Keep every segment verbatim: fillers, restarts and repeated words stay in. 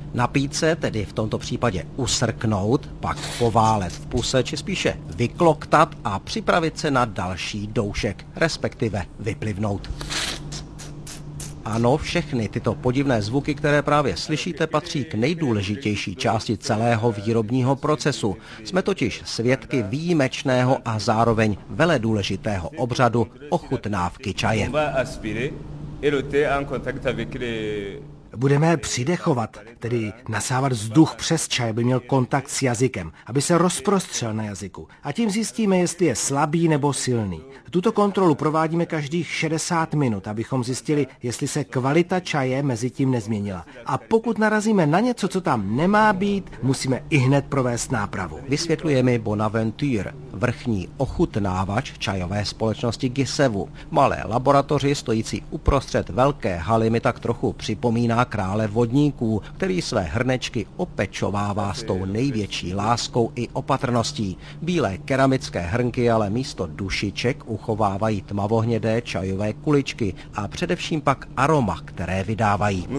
Napít se, tedy v tomto případě usrknout, pak poválet v puse, či spíše vykloktat a připravit se na další doušek, respektive vyplivnout. Ano, všechny tyto podivné zvuky, které právě slyšíte, patří k nejdůležitější části celého výrobního procesu. Jsme totiž svědky výjimečného a zároveň veledůležitého obřadu ochutnávky čaje. Budeme přidechovat, tedy nasávat vzduch přes čaj, aby měl kontakt s jazykem, aby se rozprostřel na jazyku. A tím zjistíme, jestli je slabý nebo silný. Tuto kontrolu provádíme každých šedesát minut, abychom zjistili, jestli se kvalita čaje mezi tím nezměnila. A pokud narazíme na něco, co tam nemá být, musíme ihned provést nápravu. Vysvětluje mi Bonaventure, vrchní ochutnávač čajové společnosti Gisevu. Malé laboratoři stojící uprostřed velké haly mi tak trochu připomíná krále vodníků, který své hrnečky opečovává s tou největší láskou i opatrností. Bílé keramické hrnky ale místo dušiček uchovávají tmavohnědé čajové kuličky a především pak aroma, které vydávají.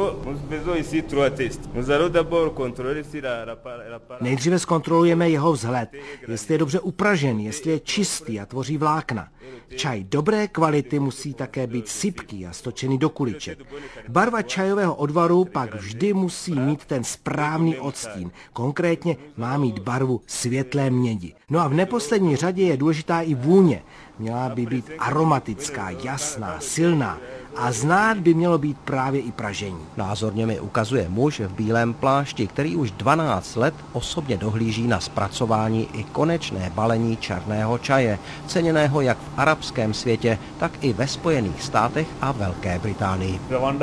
Nejdříve zkontrolujeme jeho vzhled, jestli je dobře upražený, jestli je čistý a tvoří vlákna. Čaj dobré kvality musí také být sypký a stočený do kuliček. Barva čajového odvaru pak vždy musí mít ten správný odstín. Konkrétně má mít barvu světlé mědi. No a v neposlední řadě je důležitá i vůně. Měla by být aromatická, jasná, silná. A znát by mělo být právě i pražení. Názorně mi ukazuje muž v bílém plášti, který už dvanáct let osobně dohlíží na zpracování i konečné balení černého čaje, ceněného jak v arabském světě, tak i ve Spojených státech a Velké Británii.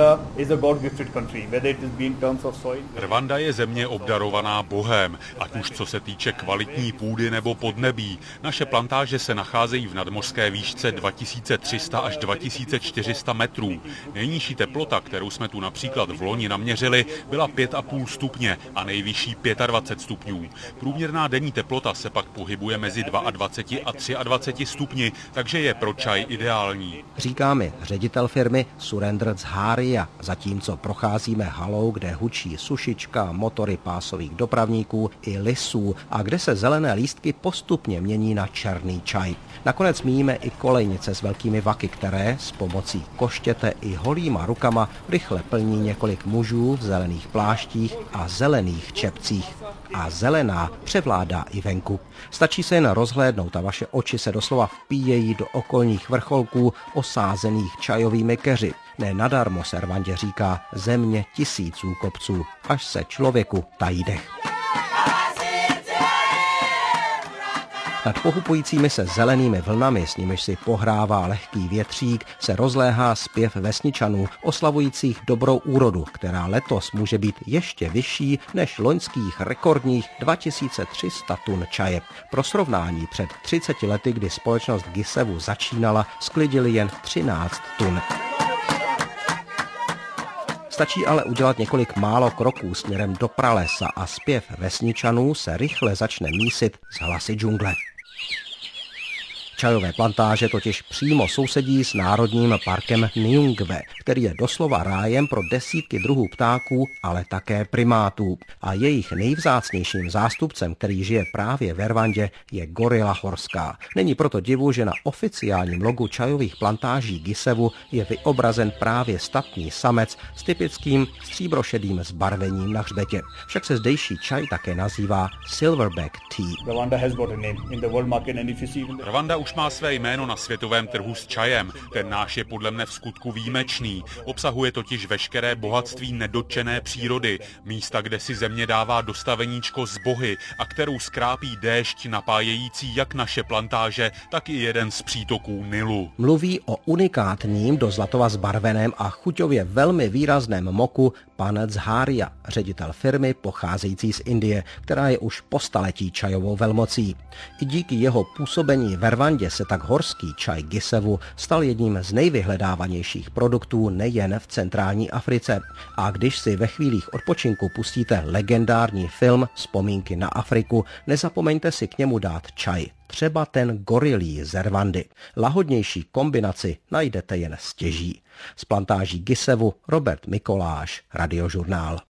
Rwanda je země obdarovaná Bohem, ať už co se týče kvalitní půdy nebo podnebí. Naše plantáže se nacházejí v nadmořské výšce dva tisíce tři sta až dva tisíce čtyři sta metrů. Nejnižší teplota, kterou jsme tu například v loni naměřili, byla pět a půl stupně a nejvyšší dvacet pět stupňů. Průměrná denní teplota se pak pohybuje mezi dvacet dva a dvacet tři stupni, takže je pro čaj ideální. Říká mi ředitel firmy Surendra Dzaharia, zatímco procházíme halou, kde hučí sušička, motory pásových dopravníků i lisů a kde se zelené lístky postupně mění na černý čaj. Nakonec míníme i kolejnice s velkými vaky, které s pomocí koštěte i holýma rukama rychle plní několik mužů v zelených pláštích a zelených čepcích. A zelená převládá i venku. Stačí se jen rozhlédnout a vaše oči se doslova vpíjejí do okolních vrcholků osázených čajovými keři. Ne nadarmo se Rwandě říká země tisíců kopců, až se člověku tají dech. Nad pohupujícími se zelenými vlnami, s nimiž si pohrává lehký větřík, se rozléhá zpěv vesničanů, oslavujících dobrou úrodu, která letos může být ještě vyšší než loňských rekordních dva tisíce tři sta tun čaje. Pro srovnání před třiceti lety, kdy společnost Gisevu začínala, sklidili jen třináct tun. Stačí ale udělat několik málo kroků směrem do pralesa a zpěv vesničanů se rychle začne mísit s hlasy džungle. Čajové plantáže totiž přímo sousedí s národním parkem Nyungwe, který je doslova rájem pro desítky druhů ptáků, ale také primátů. A jejich nejvzácnějším zástupcem, který žije právě ve Rwandě, je gorila horská. Není proto divu, že na oficiálním logu čajových plantáží Gisevu je vyobrazen právě statný samec s typickým stříbrošedým zbarvením na hřbetě. Však se zdejší čaj také nazývá Silverback Tea. Rwanda už má své jméno na světovém trhu s čajem. Ten náš je podle mne v skutku výjimečný. Obsahuje totiž veškeré bohatství nedotčené přírody, místa, kde si země dává dostaveníčko z bohy a kterou skrápí déšť napájející jak naše plantáže, tak i jeden z přítoků Nilu. Mluví o unikátním do zlatova zbarveném a chuťově velmi výrazném moku pan Dzaharia, ředitel firmy pocházející z Indie, která je už po staletí čajovou velmocí. I díky jeho působení ve Rwandě se tak horský čaj Gisevu stal jedním z nejvyhledávanějších produktů nejen v centrální Africe. A když si ve chvílích odpočinku pustíte legendární film Vzpomínky na Afriku, nezapomeňte si k němu dát čaj. Třeba ten gorilí z Rwandy. Lahodnější kombinaci najdete jen stěží. Z plantáží Gisevu Robert Mikoláš, Radiožurnál.